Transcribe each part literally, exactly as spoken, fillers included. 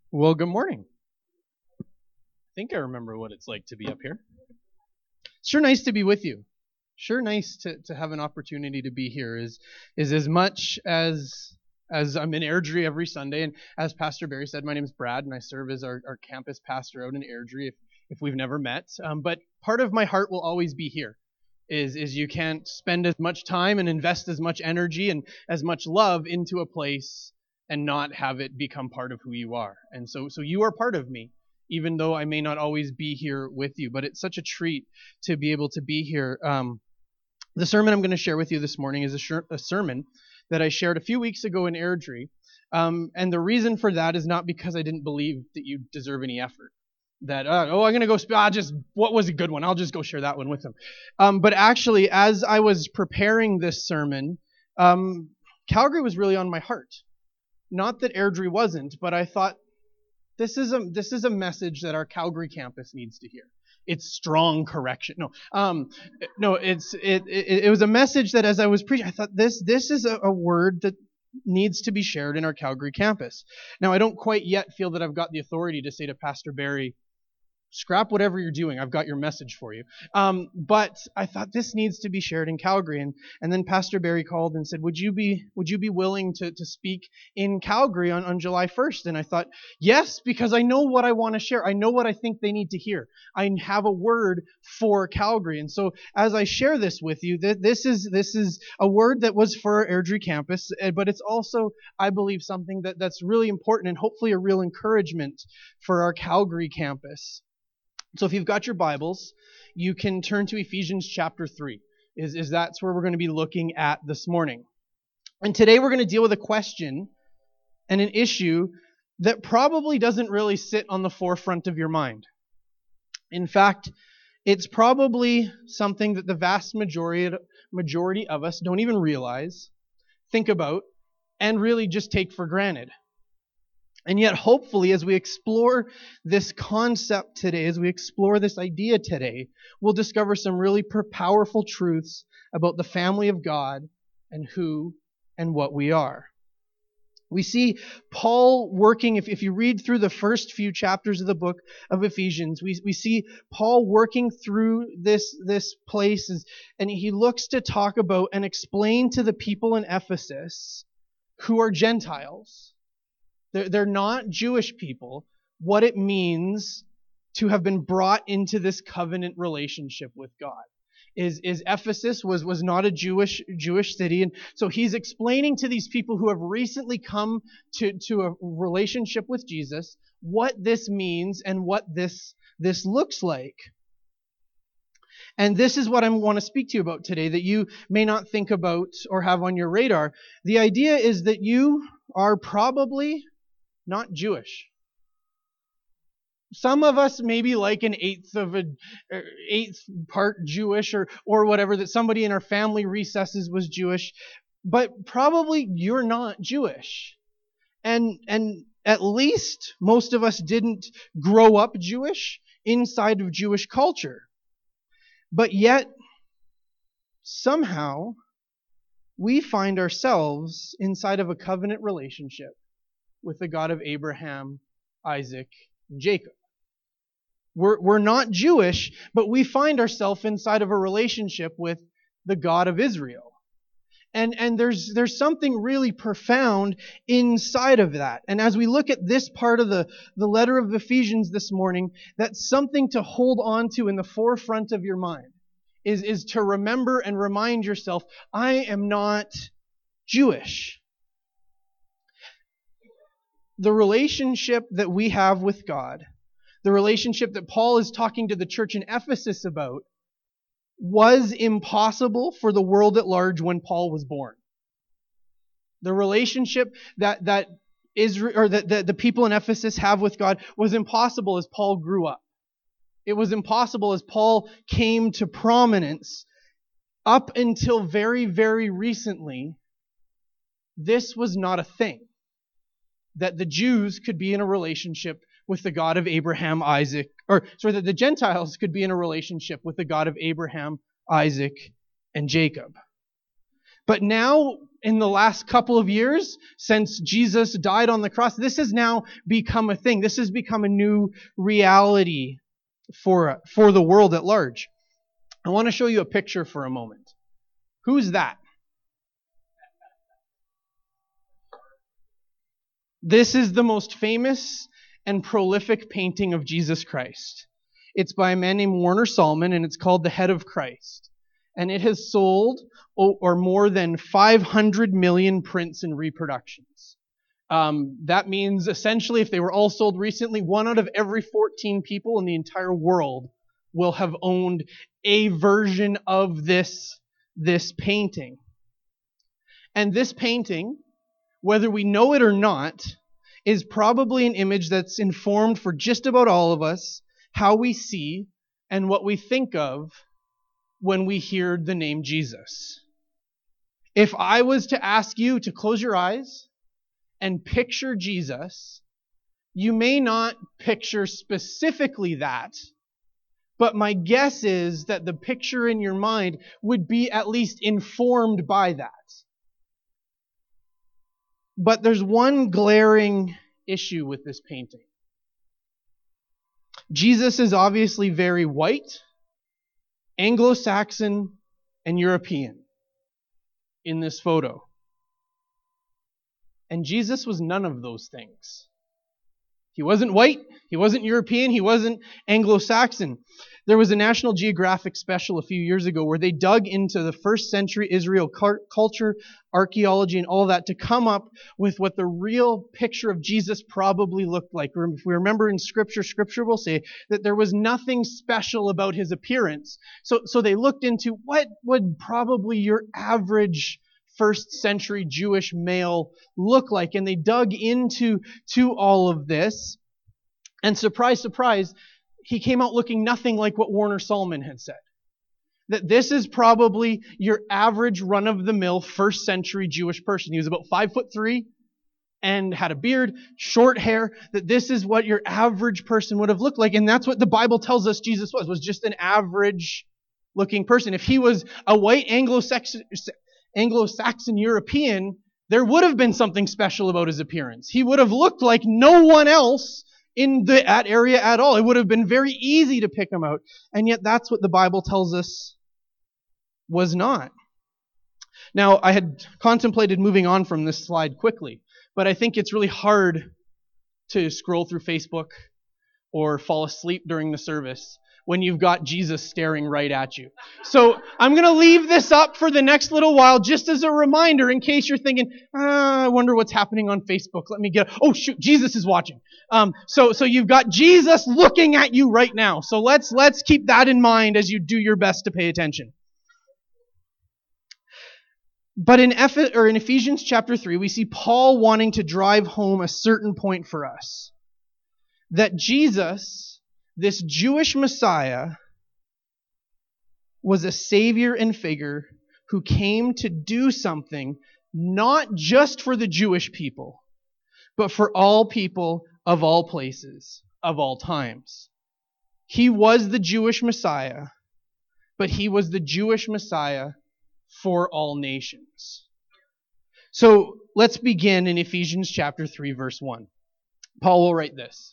Well, good morning. I think I remember what it's like to be up here. Sure nice to be with you. Sure nice to, to have an opportunity to be here is is as much as as I'm in Airdrie every Sunday, and as Pastor Barry said, my name is Brad and I serve as our, our campus pastor out in Airdrie if, if we've never met. Um, but part of my heart will always be here. Is is you can't spend as much time and invest as much energy and as much love into a place and not have it become part of who you are. And so so you are part of me, even though I may not always be here with you. But it's such a treat to be able to be here. Um, the sermon I'm going to share with you this morning is a, sh- a sermon that I shared a few weeks ago in Airdrie. Um, and the reason for that is not because I didn't believe that you deserve any effort. That, uh, oh, I'm going to go, sp- ah, just, what was a good one? I'll just go share that one with them. Um, but actually, as I was preparing this sermon, um, Calgary was really on my heart. Not that Airdrie wasn't, but I thought, this is a this is a message that our Calgary campus needs to hear. It's strong correction. No, um, no, it's it, it it was a message that as I was preaching, I thought this this is a, a word that needs to be shared in our Calgary campus. Now, I don't quite yet feel that I've got the authority to say to Pastor Barry, scrap whatever you're doing. I've got your message for you. Um, but I thought this needs to be shared in Calgary. And, and then Pastor Barry called and said, would you be would you be willing to, to speak in Calgary on, on July first? And I thought, yes, because I know what I want to share. I know what I think they need to hear. I have a word for Calgary. And so as I share this with you, th- this is this is a word that was for our Airdrie campus, but it's also, I believe, something that, that's really important and hopefully a real encouragement for our Calgary campus. So if you've got your Bibles, you can turn to Ephesians chapter three. Is, is that's where we're going to be looking at this morning. And today we're going to deal with a question and an issue that probably doesn't really sit on the forefront of your mind. In fact, it's probably something that the vast majority, majority of us don't even realize, think about, and really just take for granted. And yet, hopefully, as we explore this concept today, as we explore this idea today, we'll discover some really powerful truths about the family of God and who and what we are. We see Paul working, if, if you read through the first few chapters of the book of Ephesians, we, we see Paul working through this, this place, and he looks to talk about and explain to the people in Ephesus who are Gentiles. They're, they're not Jewish people, what it means to have been brought into this covenant relationship with God. Is, is Ephesus was, was not a Jewish Jewish city, and so he's explaining to these people who have recently come to, to a relationship with Jesus what this means and what this, this looks like. And this is what I want to speak to you about today that you may not think about or have on your radar. The idea is that you are probably not Jewish. Some of us maybe like an eighth of a eighth part Jewish or or whatever, that somebody in our family recesses was Jewish, but probably you're not Jewish. And and at least most of us didn't grow up Jewish inside of Jewish culture. But yet somehow we find ourselves inside of a covenant relationship with the God of Abraham, Isaac, and Jacob. We're, we're not Jewish, but we find ourselves inside of a relationship with the God of Israel. And, and there's, there's something really profound inside of that. And as we look at this part of the, the letter of Ephesians this morning, that's something to hold on to in the forefront of your mind, is, is to remember and remind yourself, I am not Jewish. The relationship that we have with God, the relationship that Paul is talking to the church in Ephesus about, was impossible for the world at large when Paul was born. The relationship that that Israel or that the, the people in Ephesus have with God was impossible as Paul grew up. It was impossible as Paul came to prominence. Up until very, very recently, this was not a thing. That the Jews could be in a relationship with the God of Abraham, Isaac, or sorry, that the Gentiles could be in a relationship with the God of Abraham, Isaac, and Jacob. But now in the last couple of years, since Jesus died on the cross, this has now become a thing. This has become a new reality for, for the world at large. I want to show you a picture for a moment. Who's that? This is the most famous and prolific painting of Jesus Christ. It's by a man named Warner Sallman, and it's called The Head of Christ. And it has sold or more than five hundred million prints and reproductions. Um, that means essentially, if they were all sold recently, one out of every fourteen people in the entire world will have owned a version of this, this painting. And this painting, whether we know it or not, is probably an image that's informed for just about all of us how we see and what we think of when we hear the name Jesus. If I was to ask you to close your eyes and picture Jesus, you may not picture specifically that, but my guess is that the picture in your mind would be at least informed by that. But there's one glaring issue with this painting. Jesus is obviously very white, Anglo-Saxon, and European in this photo. And Jesus was none of those things. He wasn't white, he wasn't European, he wasn't Anglo-Saxon. There was a National Geographic special a few years ago where they dug into the first century Israel culture, archaeology, and all that to come up with what the real picture of Jesus probably looked like. If we remember in Scripture, Scripture will say that there was nothing special about his appearance. So, so they looked into what would probably your average first century Jewish male look like, and they dug into to all of this. And surprise, surprise, he came out looking nothing like what Warner Sallman had said. That this is probably your average run-of-the-mill first century Jewish person. He was about five foot three and had a beard, short hair. That this is what your average person would have looked like. And that's what the Bible tells us Jesus was, was just an average looking person. If he was a white Anglo-Saxon, Anglo-Saxon European, there would have been something special about his appearance. He would have looked like no one else in the, that area at all. It would have been very easy to pick him out. And yet that's what the Bible tells us was not. Now, I had contemplated moving on from this slide quickly, but I think it's really hard to scroll through Facebook or fall asleep during the service when you've got Jesus staring right at you. So I'm going to leave this up for the next little while just as a reminder in case you're thinking, ah, I wonder what's happening on Facebook. Let me get, oh shoot, Jesus is watching. Um, so, so you've got Jesus looking at you right now. So let's, let's keep that in mind as you do your best to pay attention. But in, Eph- or in Ephesians chapter three, we see Paul wanting to drive home a certain point for us. That Jesus, this Jewish Messiah, was a savior and figure who came to do something not just for the Jewish people, but for all people of all places, of all times. He was the Jewish Messiah, but he was the Jewish Messiah for all nations. So let's begin in Ephesians chapter three, verse one. Paul will write this.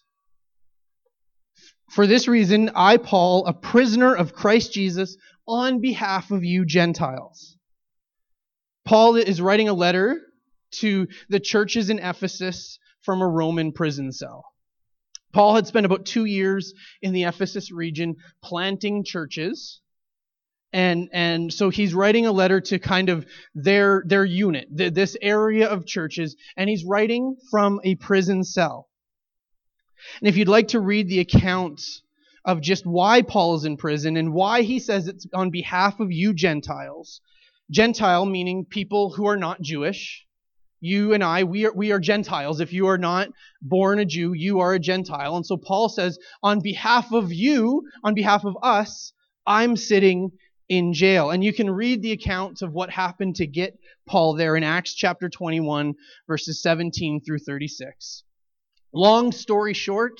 For this reason, I, Paul, a prisoner of Christ Jesus, on behalf of you Gentiles. Paul is writing a letter to the churches in Ephesus from a Roman prison cell. Paul had spent about two years in the Ephesus region planting churches. And and so he's writing a letter to kind of their, their unit, the, this area of churches, and he's writing from a prison cell. And if you'd like to read the account of just why Paul is in prison and why he says it's on behalf of you Gentiles, Gentile meaning people who are not Jewish. You and I, we are, we are Gentiles. If you are not born a Jew, you are a Gentile. And so Paul says, on behalf of you, on behalf of us, I'm sitting in jail. And you can read the accounts of what happened to get Paul there in Acts chapter twenty-one, verses seventeen through thirty-six. Long story short,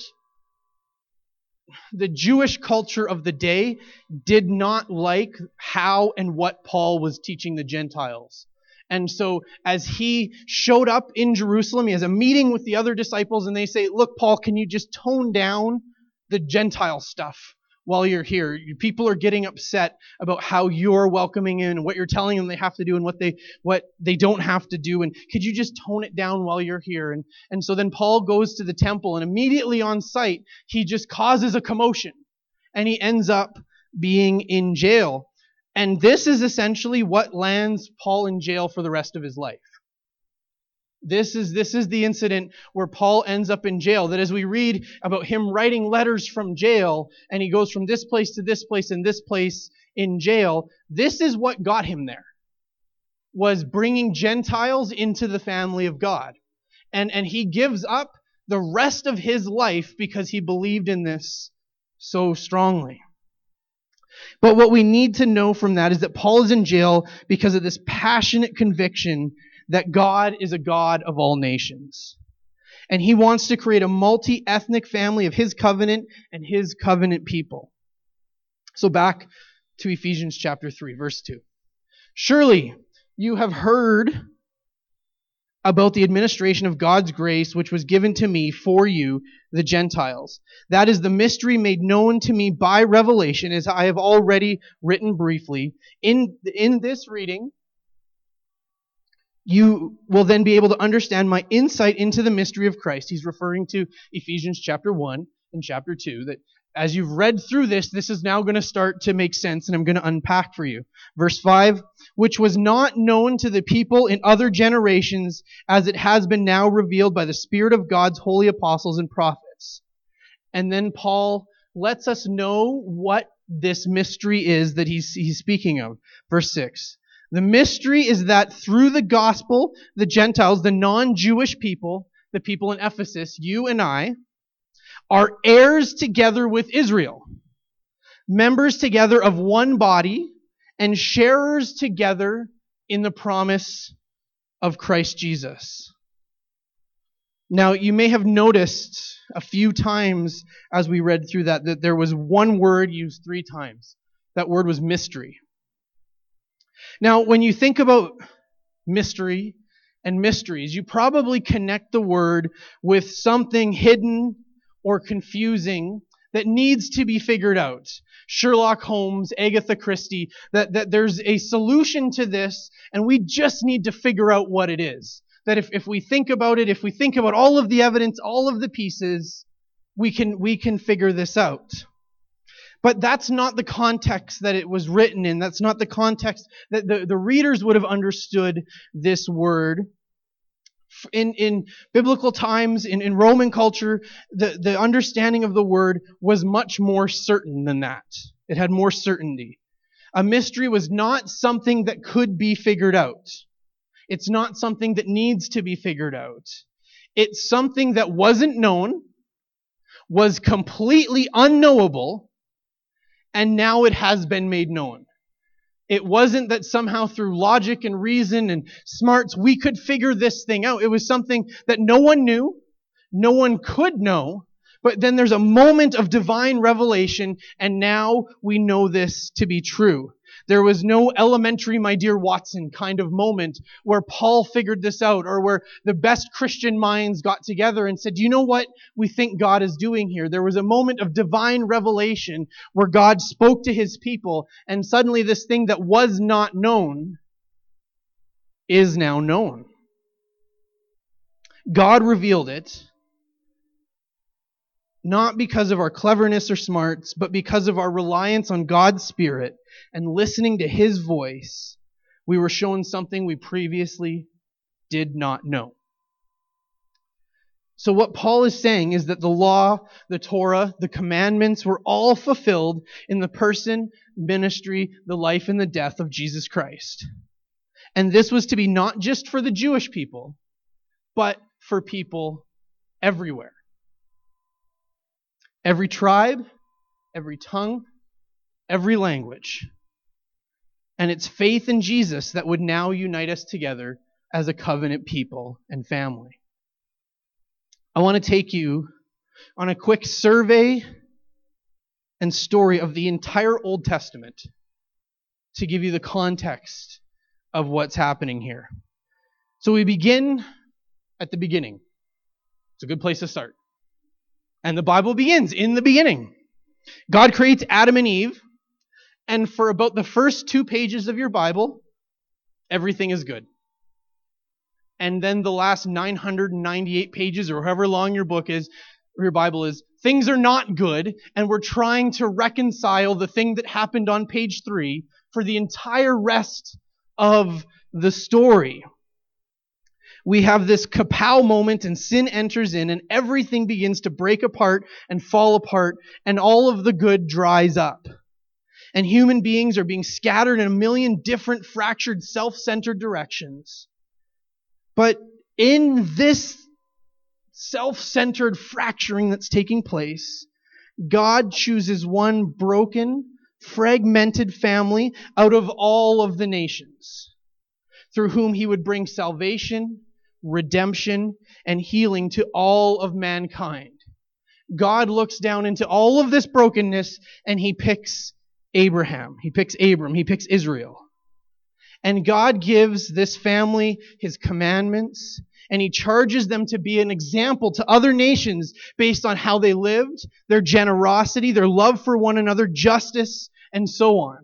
the Jewish culture of the day did not like how and what Paul was teaching the Gentiles. And so as he showed up in Jerusalem, he has a meeting with the other disciples, and they say, look, Paul, can you just tone down the Gentile stuff while you're here? People are getting upset about how you're welcoming in and what you're telling them they have to do and what they what they don't have to do. And could you just tone it down while you're here? And, and so then Paul goes to the temple, and immediately on sight, he just causes a commotion. And he ends up being in jail. And this is essentially what lands Paul in jail for the rest of his life. This is, this is the incident where Paul ends up in jail. That as we read about him writing letters from jail, and he goes from this place to this place and this place in jail, this is what got him there, was bringing Gentiles into the family of God. And, and he gives up the rest of his life because he believed in this so strongly. But what we need to know from that is that Paul is in jail because of this passionate conviction that God is a God of all nations. And he wants to create a multi-ethnic family of his covenant and his covenant people. So back to Ephesians chapter three, verse two. Surely you have heard about the administration of God's grace, which was given to me for you, the Gentiles. That is the mystery made known to me by revelation, as I have already written briefly. In, in this reading, you will then be able to understand my insight into the mystery of Christ. He's referring to Ephesians chapter one and chapter two, that as you've read through this, this is now going to start to make sense, and I'm going to unpack for you. Verse five, which was not known to the people in other generations, as it has been now revealed by the Spirit of God's holy apostles and prophets. And then Paul lets us know what this mystery is that he's, he's speaking of. Verse six, the mystery is that through the gospel, the Gentiles, the non-Jewish people, the people in Ephesus, you and I, are heirs together with Israel, members together of one body, and sharers together in the promise of Christ Jesus. Now, you may have noticed a few times as we read through that, that there was one word used three times. That word was mystery. Now, when you think about mystery and mysteries, you probably connect the word with something hidden or confusing that needs to be figured out. Sherlock Holmes, Agatha Christie, that, that there's a solution to this, and we just need to figure out what it is. That if, if we think about it, if we think about all of the evidence, all of the pieces, we can, we can figure this out. But that's not the context that it was written in. That's not the context that the, the readers would have understood this word. In, in biblical times, in, in Roman culture, the, the understanding of the word was much more certain than that. It had more certainty. A mystery was not something that could be figured out. It's not something that needs to be figured out. It's something that wasn't known, was completely unknowable, and now it has been made known. It wasn't that somehow through logic and reason and smarts we could figure this thing out. It was something that no one knew, no one could know, but then there's a moment of divine revelation, and now we know this to be true. There was no elementary, my dear Watson kind of moment where Paul figured this out, or where the best Christian minds got together and said, you know what we think God is doing here? There was a moment of divine revelation where God spoke to his people, and suddenly this thing that was not known is now known. God revealed it, not because of our cleverness or smarts, but because of our reliance on God's Spirit and listening to his voice. We were shown something we previously did not know. So what Paul is saying is that the law, the Torah, the commandments were all fulfilled in the person, ministry, the life, and the death of Jesus Christ. And this was to be not just for the Jewish people, but for people everywhere. Every tribe, every tongue, every language. And it's faith in Jesus that would now unite us together as a covenant people and family. I want to take you on a quick survey and story of the entire Old Testament to give you the context of what's happening here. So we begin at the beginning. It's a good place to start. And the Bible begins in the beginning. God creates Adam and Eve, and for about the first two pages of your Bible, everything is good. And then the last nine hundred ninety-eight pages, or however long your book is, or your Bible is, things are not good, and we're trying to reconcile the thing that happened on page three for the entire rest of the story. We have this kapow moment, and sin enters in, and everything begins to break apart and fall apart, and all of the good dries up. And human beings are being scattered in a million different fractured, self-centered directions. But in this self-centered fracturing that's taking place, God chooses one broken, fragmented family out of all of the nations, through whom he would bring salvation, redemption, and healing to all of mankind. God looks down into all of this brokenness, and he picks Abraham. He picks Abram. He picks Israel. And God gives this family his commandments, and he charges them to be an example to other nations based on how they lived, their generosity, their love for one another, justice, and so on.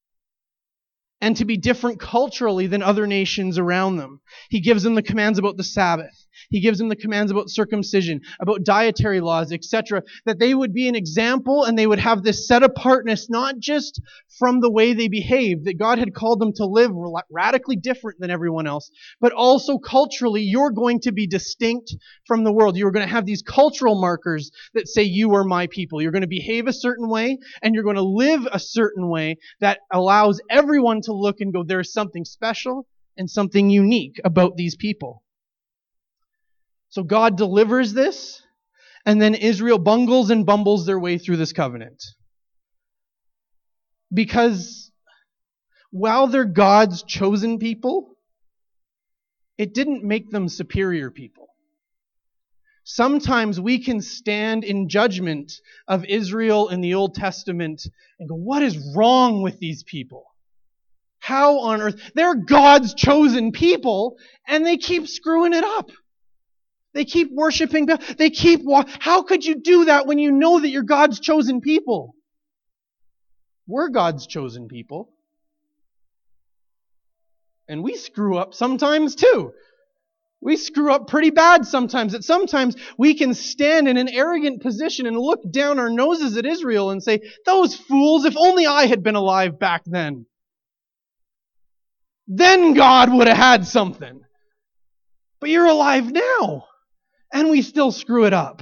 And to be different culturally than other nations around them. He gives them the commands about the Sabbath. He gives them the commands about circumcision, about dietary laws, et cetera, that they would be an example and they would have this set apartness, not just from the way they behaved, that God had called them to live radically different than everyone else, but also culturally, you're going to be distinct from the world. You're going to have these cultural markers that say you are my people. You're going to behave a certain way, and you're going to live a certain way that allows everyone to look and go, there's something special and something unique about these people. So God delivers this, and then Israel bungles and bumbles their way through this covenant. Because while they're God's chosen people, it didn't make them superior people. Sometimes we can stand in judgment of Israel in the Old Testament and go, what is wrong with these people? How on earth? They're God's chosen people, and they keep screwing it up. They keep worshiping. They keep. How could you do that when you know that you're God's chosen people? We're God's chosen people. And we screw up sometimes too. We screw up pretty bad sometimes. That sometimes we can stand in an arrogant position and look down our noses at Israel and say, those fools, if only I had been alive back then. Then God would have had something. But you're alive now. And we still screw it up.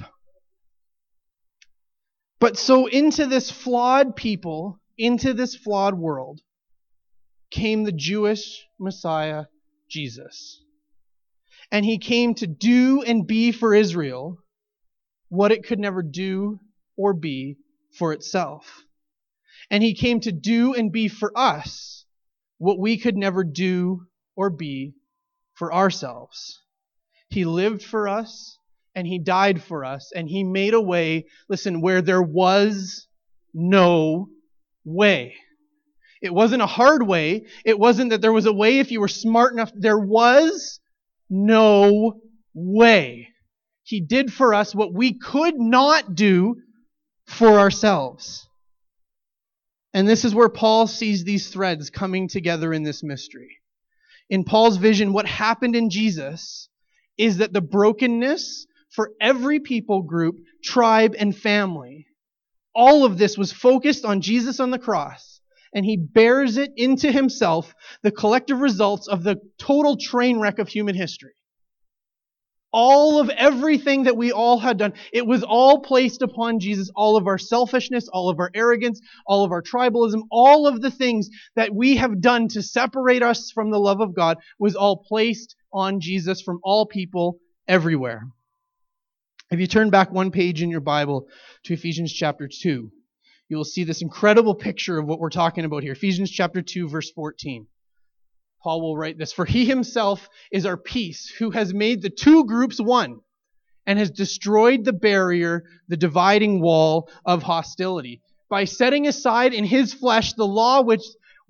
But so into this flawed people, into this flawed world, came the Jewish Messiah, Jesus. And he came to do and be for Israel what it could never do or be for itself. And he came to do and be for us what we could never do or be for ourselves. He lived for us, and he died for us, and he made a way, listen, where there was no way. It wasn't a hard way. It wasn't that there was a way if you were smart enough. There was no way. He did for us what we could not do for ourselves. And this is where Paul sees these threads coming together in this mystery. In Paul's vision, what happened in Jesus is that the brokenness for every people group, tribe, and family, all of this was focused on Jesus on the cross, and he bears it into himself, the collective results of the total train wreck of human history. All of everything that we all had done, it was all placed upon Jesus. All of our selfishness, all of our arrogance, all of our tribalism, all of the things that we have done to separate us from the love of God was all placed on Jesus from all people everywhere. If you turn back one page in your Bible to Ephesians chapter two, you will see this incredible picture of what we're talking about here. Ephesians chapter two, verse fourteen. Paul will write this, "For he himself is our peace, who has made the two groups one, and has destroyed the barrier, the dividing wall of hostility, by setting aside in his flesh the law which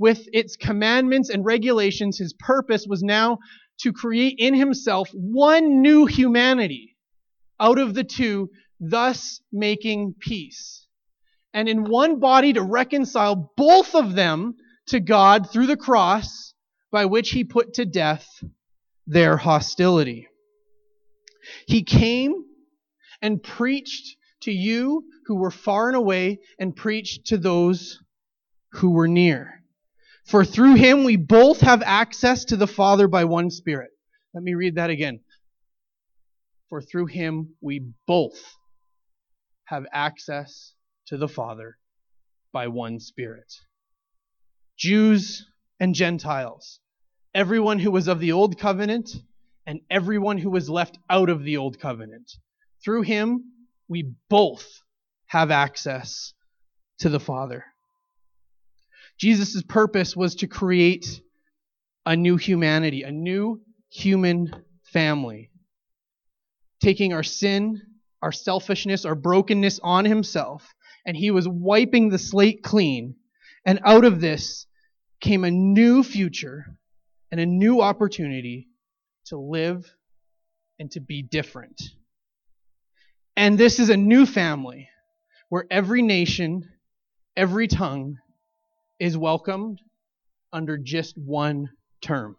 with its commandments and regulations, his purpose was now to create in himself one new humanity out of the two, thus making peace. And in one body to reconcile both of them to God through the cross, by which he put to death their hostility. He came and preached to you who were far and away, and preached to those who were near. For through him we both have access to the Father by one Spirit. Let me read that again. For through him we both have access to the Father by one Spirit. Jews and Gentiles, everyone who was of the old covenant and everyone who was left out of the old covenant. Through him we both have access to the Father. Jesus' purpose was to create a new humanity, a new human family. Taking our sin, our selfishness, our brokenness on himself, and he was wiping the slate clean. And out of this came a new future and a new opportunity to live and to be different. And this is a new family where every nation, every tongue is welcomed under just one term.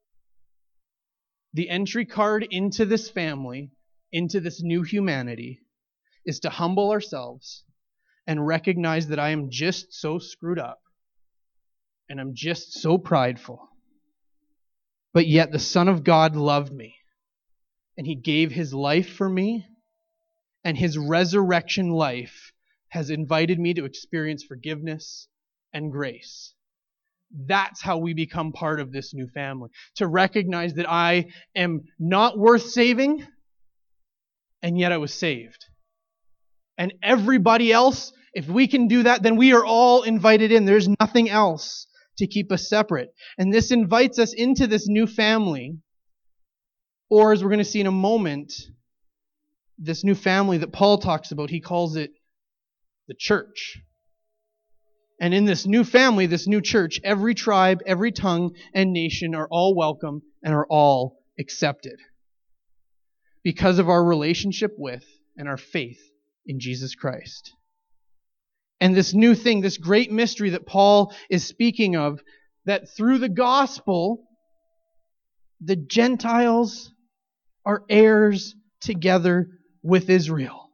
The entry card into this family, into this new humanity, is to humble ourselves and recognize that I am just so screwed up and I'm just so prideful. But yet the Son of God loved me, and he gave his life for me, and his resurrection life has invited me to experience forgiveness and grace. That's how we become part of this new family. To recognize that I am not worth saving, and yet I was saved. And everybody else, if we can do that, then we are all invited in. There's nothing else to keep us separate. And this invites us into this new family. Or, as we're going to see in a moment, this new family that Paul talks about, he calls it the church. And in this new family, this new church, every tribe, every tongue, and nation are all welcome and are all accepted because of our relationship with and our faith in Jesus Christ. And this new thing, this great mystery that Paul is speaking of, that through the gospel, the Gentiles are heirs together with Israel.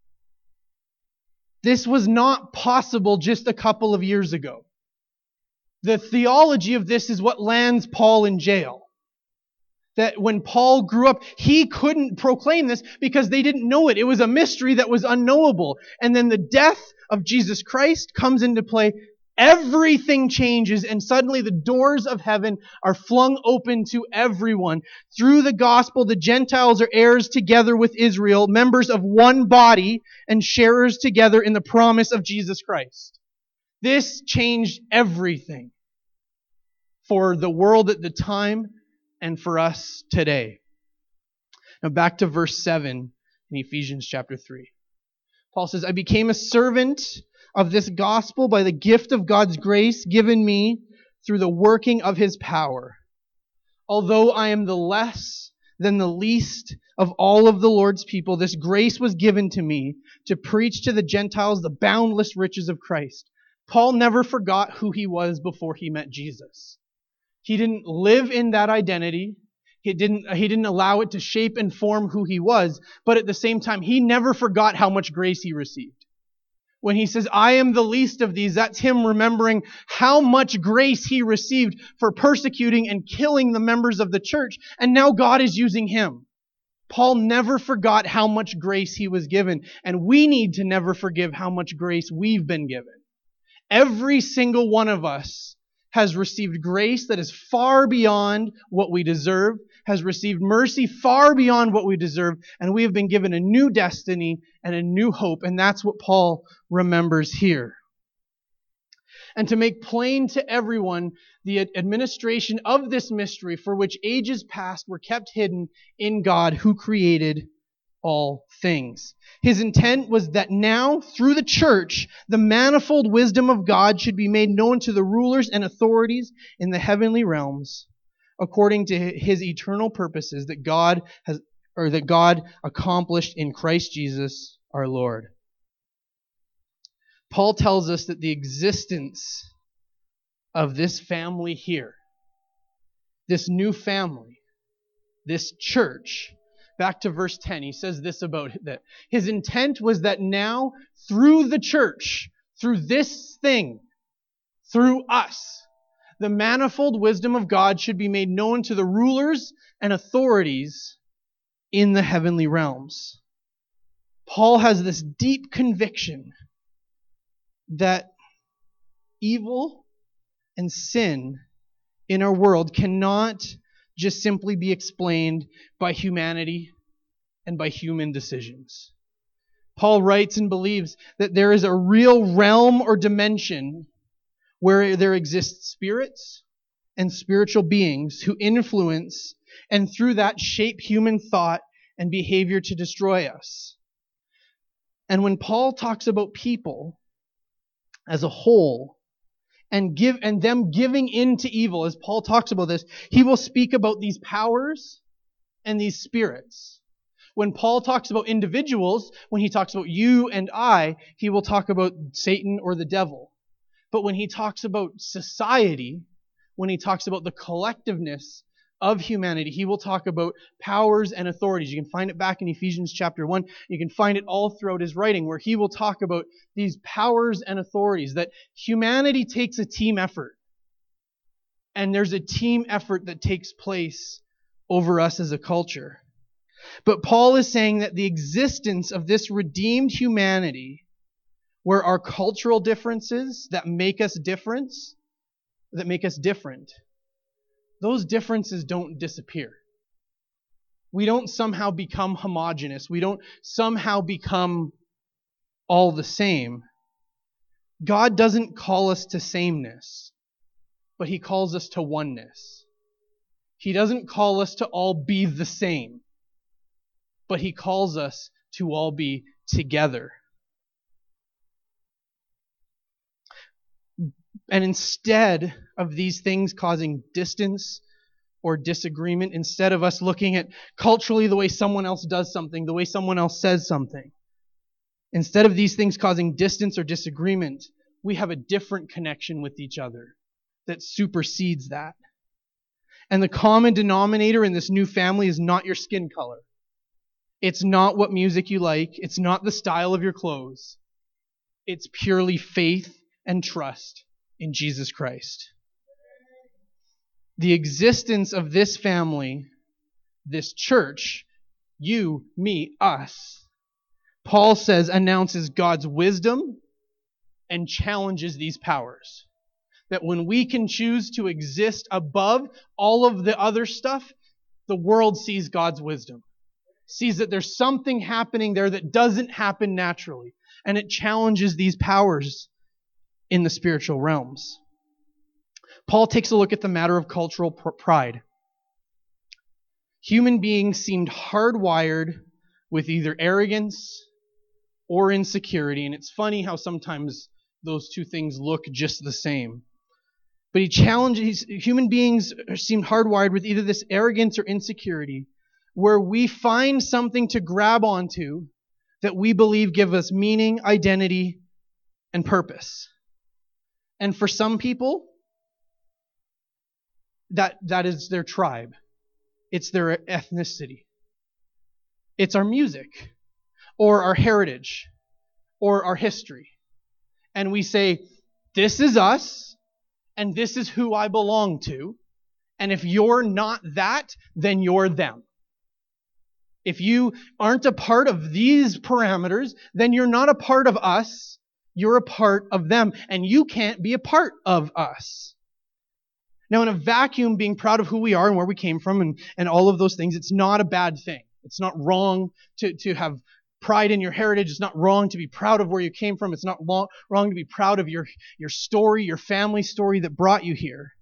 This was not possible just a couple of years ago. The theology of this is what lands Paul in jail. That when Paul grew up, he couldn't proclaim this because they didn't know it. It was a mystery that was unknowable. And then the death of Jesus Christ comes into play. Everything changes, and suddenly the doors of heaven are flung open to everyone. Through the gospel, the Gentiles are heirs together with Israel, members of one body, and sharers together in the promise of Jesus Christ. This changed everything for the world at the time and for us today. Now back to verse seven in Ephesians chapter three. Paul says, I became a servant of this gospel by the gift of God's grace given me through the working of his power. Although I am the less than the least of all of the Lord's people, this grace was given to me to preach to the Gentiles the boundless riches of Christ. Paul never forgot who he was before he met Jesus. He didn't live in that identity. He didn't, he didn't allow it to shape and form who he was. But at the same time, he never forgot how much grace he received. When he says, I am the least of these, that's him remembering how much grace he received for persecuting and killing the members of the church. And now God is using him. Paul never forgot how much grace he was given. And we need to never forgive how much grace we've been given. Every single one of us has received grace that is far beyond what we deserve, has received mercy far beyond what we deserve, and we have been given a new destiny and a new hope, and that's what Paul remembers here. And to make plain to everyone the administration of this mystery for which ages past were kept hidden in God who created all things. His intent was that now, through the church, the manifold wisdom of God should be made known to the rulers and authorities in the heavenly realms, according to his eternal purposes that God has, or that God accomplished in Christ Jesus our Lord. Paul tells us that the existence of this family here, this new family, this church, back to verse ten, he says this about that. His intent was that now, through the church, through this thing, through us, the manifold wisdom of God should be made known to the rulers and authorities in the heavenly realms. Paul has this deep conviction that evil and sin in our world cannot just simply be explained by humanity and by human decisions. Paul writes and believes that there is a real realm or dimension where there exist spirits and spiritual beings who influence and through that shape human thought and behavior to destroy us. And when Paul talks about people as a whole, and give and them giving in to evil, as Paul talks about this, he will speak about these powers and these spirits. When Paul talks about individuals, when he talks about you and I, he will talk about Satan or the devil. But when he talks about society, when he talks about the collectiveness of humanity, he will talk about powers and authorities. You can find it back in Ephesians chapter one. You can find it all throughout his writing, where he will talk about these powers and authorities, that humanity takes a team effort. And there's a team effort that takes place over us as a culture. But Paul is saying that the existence of this redeemed humanity, where our cultural differences that make us different, that make us different, those differences don't disappear. We don't somehow become homogenous. We don't somehow become all the same. God doesn't call us to sameness, but he calls us to oneness. He doesn't call us to all be the same, but he calls us to all be together. And instead of these things causing distance or disagreement, instead of us looking at culturally the way someone else does something, the way someone else says something, instead of these things causing distance or disagreement, we have a different connection with each other that supersedes that. And the common denominator in this new family is not your skin color. It's not what music you like. It's not the style of your clothes. It's purely faith and trust in Jesus Christ. The existence of this family, this church, you, me, us, Paul says, announces God's wisdom and challenges these powers. That when we can choose to exist above all of the other stuff, the world sees God's wisdom. Sees that there's something happening there that doesn't happen naturally. And it challenges these powers in the spiritual realms. Paul takes a look at the matter of cultural pr- pride. Human beings seemed hardwired with either arrogance or insecurity. And it's funny how sometimes those two things look just the same. But he challenges, human beings seem hardwired with either this arrogance or insecurity, where we find something to grab onto that we believe give us meaning, identity, and purpose. And for some people, that, that is their tribe. It's their ethnicity. It's our music, or our heritage, or our history. And we say, this is us, and this is who I belong to. And if you're not that, then you're them. If you aren't a part of these parameters, then you're not a part of us. You're a part of them. And you can't be a part of us. Now, in a vacuum, being proud of who we are and where we came from and, and all of those things, it's not a bad thing. It's not wrong to, to have pride in your heritage. It's not wrong to be proud of where you came from. It's not long, wrong to be proud of your, your story, your family story that brought you here.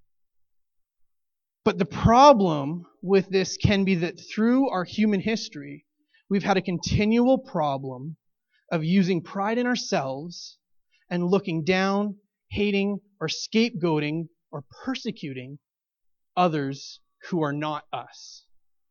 But the problem with this can be that through our human history, we've had a continual problem of using pride in ourselves and looking down, hating, or scapegoating or persecuting others who are not us.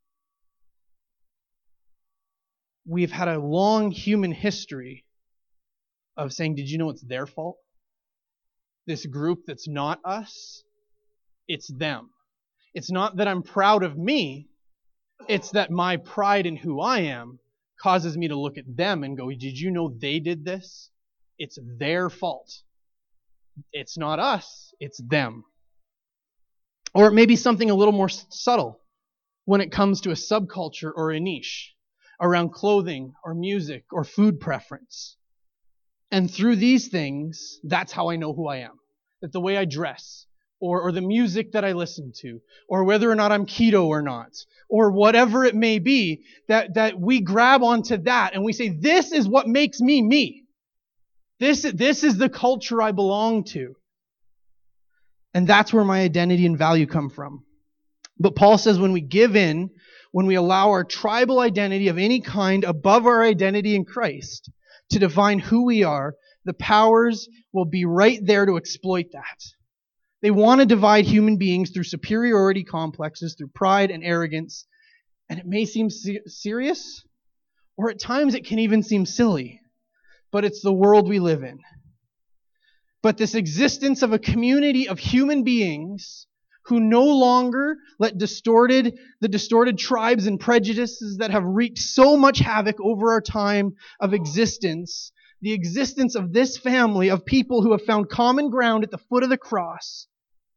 We've had a long human history of saying, did you know it's their fault? This group that's not us, it's them. It's not that I'm proud of me, it's that my pride in who I am causes me to look at them and go, did you know they did this? It's their fault. It's not us, it's them. Or it may be something a little more subtle when it comes to a subculture or a niche around clothing or music or food preference. And through these things, that's how I know who I am. That the way I dress, or, or the music that I listen to, or whether or not I'm keto or not, or whatever it may be, that, that we grab onto that and we say, this is what makes me me. This, this is the culture I belong to. And that's where my identity and value come from. But Paul says when we give in, when we allow our tribal identity of any kind above our identity in Christ to define who we are, the powers will be right there to exploit that. They want to divide human beings through superiority complexes, through pride and arrogance. And it may seem se- serious, or at times it can even seem silly. But it's the world we live in. But this existence of a community of human beings who no longer let distorted, the distorted tribes and prejudices that have wreaked so much havoc over our time of existence, the existence of this family of people who have found common ground at the foot of the cross,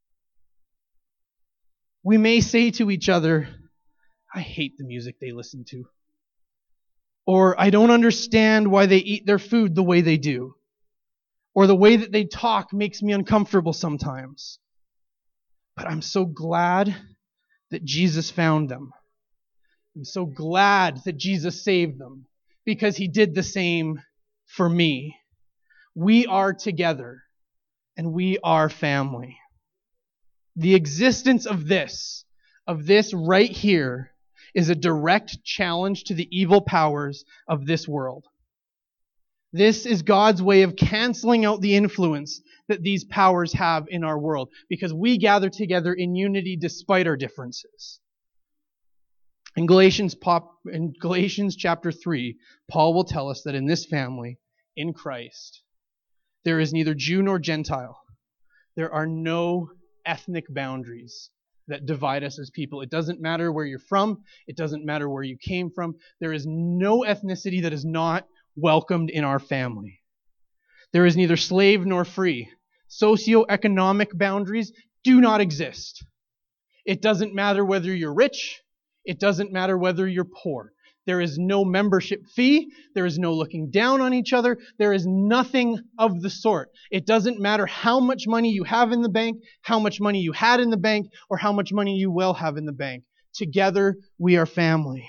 we may say to each other, I hate the music they listen to. Or I don't understand why they eat their food the way they do. Or the way that they talk makes me uncomfortable sometimes. But I'm so glad that Jesus found them. I'm so glad that Jesus saved them because he did the same for me. We are together and we are family. The existence of this, of this right here, is a direct challenge to the evil powers of this world. This is God's way of canceling out the influence that these powers have in our world, because we gather together in unity despite our differences. In Galatians, pop, in Galatians chapter three, Paul will tell us that in this family, in Christ, there is neither Jew nor Gentile. There are no ethnic boundaries that divide us as people. It doesn't matter where you're from. It doesn't matter where you came from. There is no ethnicity that is not welcomed in our family. There is neither slave nor free. Socioeconomic boundaries do not exist. It doesn't matter whether you're rich. It doesn't matter whether you're poor. There is no membership fee. There is no looking down on each other. There is nothing of the sort. It doesn't matter how much money you have in the bank, how much money you had in the bank, or how much money you will have in the bank. Together, we are family.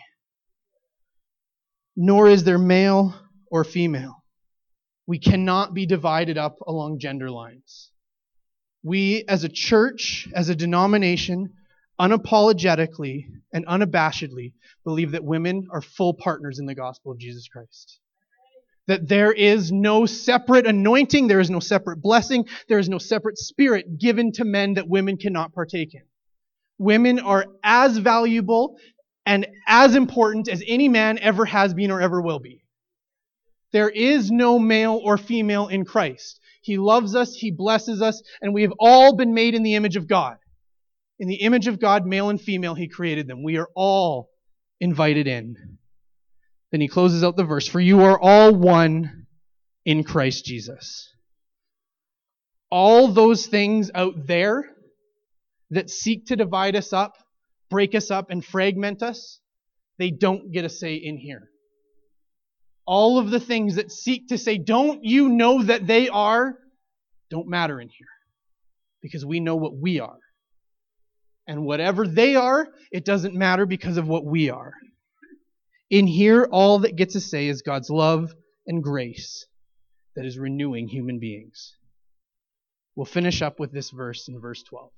Nor is there male or female. We cannot be divided up along gender lines. We, as a church, as a denomination, unapologetically and unabashedly believe that women are full partners in the gospel of Jesus Christ. That there is no separate anointing, there is no separate blessing, there is no separate spirit given to men that women cannot partake in. Women are as valuable and as important as any man ever has been or ever will be. There is no male or female in Christ. He loves us, he blesses us, and we have all been made in the image of God. In the image of God, male and female, he created them. We are all invited in. Then he closes out the verse, for you are all one in Christ Jesus. All those things out there that seek to divide us up, break us up, and fragment us, they don't get a say in here. All of the things that seek to say, don't you know that they are, don't matter in here. Because we know what we are. And whatever they are, it doesn't matter because of what we are. In here, all that gets a say is God's love and grace that is renewing human beings. We'll finish up with this verse in verse twelve.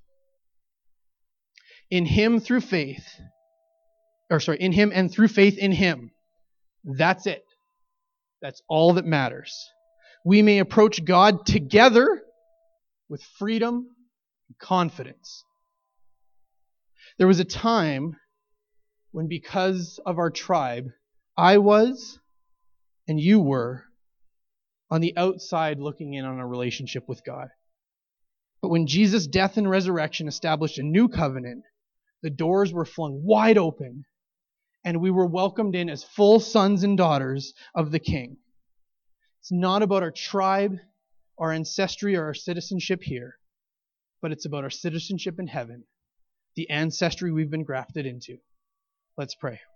In him through faith, or sorry, in him and through faith in him, That's it. That's all that matters. We may approach God together with freedom and confidence. There was a time when, because of our tribe, I was and you were on the outside looking in on a relationship with God. But when Jesus' death and resurrection established a new covenant, the doors were flung wide open, and we were welcomed in as full sons and daughters of the King. It's not about our tribe, our ancestry, or our citizenship here, but it's about our citizenship in heaven, the ancestry we've been grafted into. Let's pray.